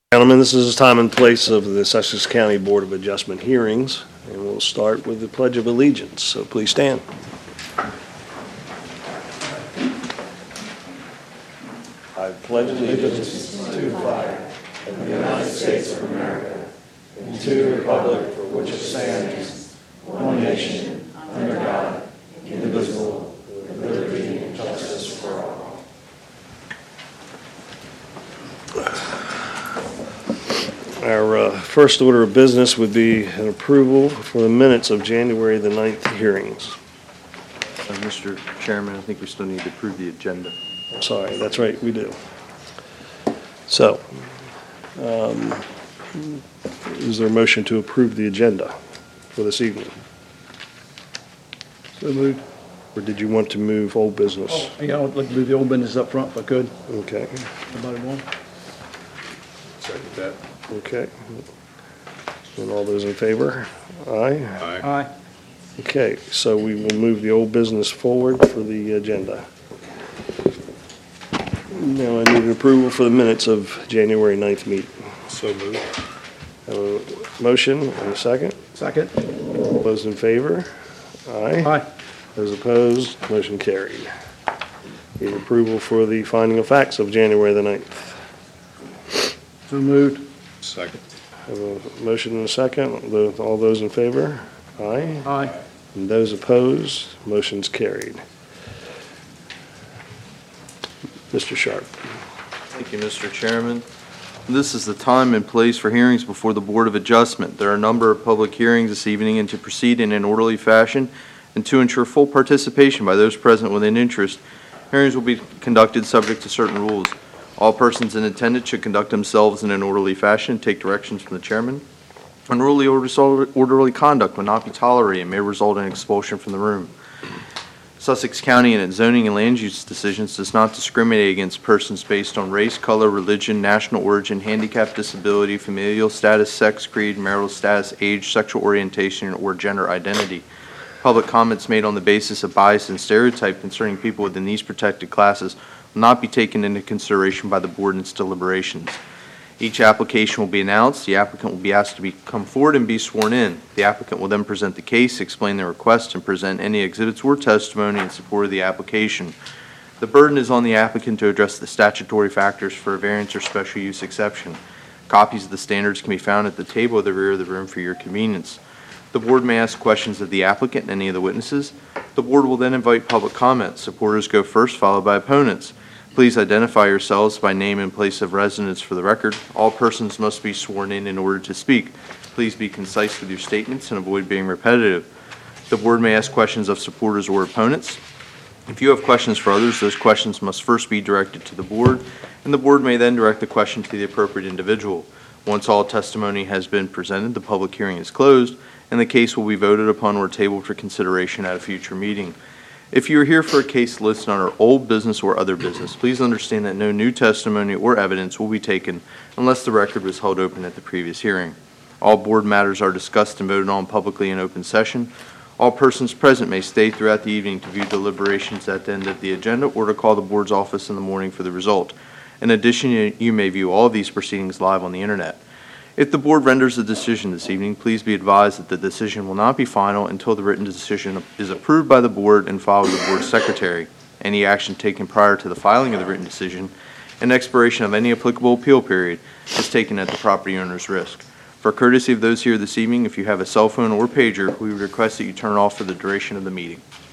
Gentlemen, this is the time and place of the Sussex County Board of Adjustment hearings, and we'll start with the Pledge of Allegiance, so please stand. I pledge allegiance to the flag of the United States of America and to the republic for which it stands, one nation, under God, indivisible, with liberty and justice for all. Our first order of business would be an approval for the minutes of January the 9th hearings. Mr. Chairman, I think we still need to approve the agenda. Sorry, that's right, we do. So, is there a motion to approve the agenda for this evening? So moved. Or did you want to move old business? Yeah, I'd like to move the old business up front if I could. Okay, Anybody want? Second that. okay. And all those in favor? Aye. Aye. Aye. Okay, so we will move the old business forward for the agenda. Now I need an approval for the minutes of January 9th meeting. So moved. Have a motion and a second. Second. All those in favor? Aye. Aye. Those opposed? Motion carried. Need approval for the finding of facts of January the 9th. So moved. Second. Have a motion and a second. All those in favor? Aye. Aye. And those opposed? Motion's carried. Mr. Sharp. Thank you, Mr. Chairman. This is the time and place for hearings before the Board of Adjustment. There are a number of public hearings this evening, and to proceed in an orderly fashion and to ensure full participation by those present with an interest, hearings will be conducted subject to certain rules. All persons in attendance should conduct themselves in an orderly fashion and take directions from the chairman. Unruly or disorderly conduct will not be tolerated and may result in expulsion from the room. Sussex County in its zoning and land use decisions does not discriminate against persons based on race, color, religion, national origin, handicap, disability, familial status, sex, creed, marital status, age, sexual orientation, or gender identity. Public comments made on the basis of bias and stereotype concerning people within these protected classes will not be taken into consideration by the board in its deliberations. Each application will be announced. The applicant will be asked to come forward and be sworn in. The applicant will then present the case, explain their request, and present any exhibits or testimony in support of the application. The burden is on the applicant to address the statutory factors for a variance or special use exception. Copies of the standards can be found at the table at the rear of the room for your convenience. The board may ask questions of the applicant and any of the witnesses. The board will then invite public comments. Supporters go first, followed by opponents. Please identify yourselves by name and place of residence for the record. All persons must be sworn in order to speak. Please be concise with your statements and avoid being repetitive. The board may ask questions of supporters or opponents. If you have questions for others, those questions must first be directed to the board, and the board may then direct the question to the appropriate individual. Once all testimony has been presented, the public hearing is closed, and the case will be voted upon or tabled for consideration at a future meeting. If you are here for a case listed under old business or other business, please understand that no new testimony or evidence will be taken unless the record was held open at the previous hearing. All board matters are discussed and voted on publicly in open session. All persons present may stay throughout the evening to view deliberations at the end of the agenda or to call the board's office in the morning for the result. In addition, you may view all of these proceedings live on the internet. If the board renders a decision this evening, please be advised that the decision will not be final until the written decision is approved by the board and filed with the board secretary. Any action taken prior to the filing of the written decision and expiration of any applicable appeal period is taken at the property owner's risk. For courtesy of those here this evening, if you have a cell phone or pager, we would request that you turn off for the duration of the meeting.